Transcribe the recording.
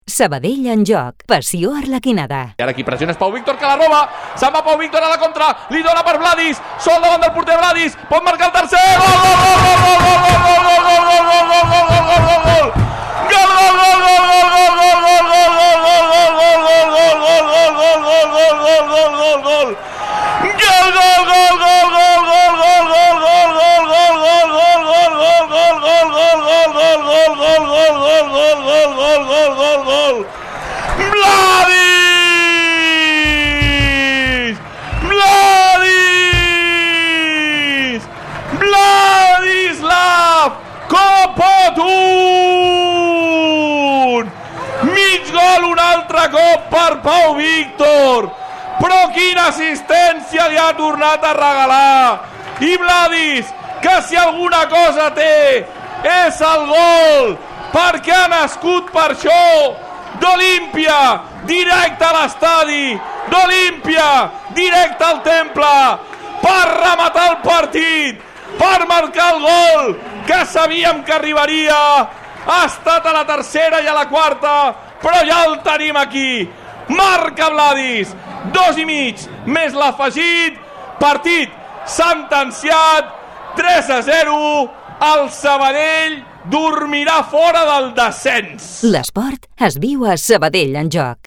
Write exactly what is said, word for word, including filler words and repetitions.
Sabadell en joc. Passió arlequinada. I ara aquí pressiona Pau Víctor, que la roba. Se'n va Pau Víctor a la contra. Li dona per Vladis. Sol davant del porter Vladis. Pot marcar el tercer. Gol, gol, gol, gol, gol, gol, gol, gol, gol, gol, gol, gol, gol, gol, gol, gol, gol, gol. Vladis! Vladis! Vladislav Kopotun! Mig gol un altre cop per Pau Víctor, però quina assistència li ha tornat a regalar. I Vladis, que si alguna cosa té és el gol, perquè ha nascut per això, d'Olímpia, directe a l'estadi, d'Olímpia, directe al temple, per rematar el partit, per marcar el gol, que sabíem que arribaria. Ha estat a la tercera i a la quarta, però ja el tenim aquí. Marca Vladis, dos i mig, més l'afegit, partit sentenciat, tres a zero, el Sabadell dormirà fora del descens. L'esport es viu a Sabadell en joc.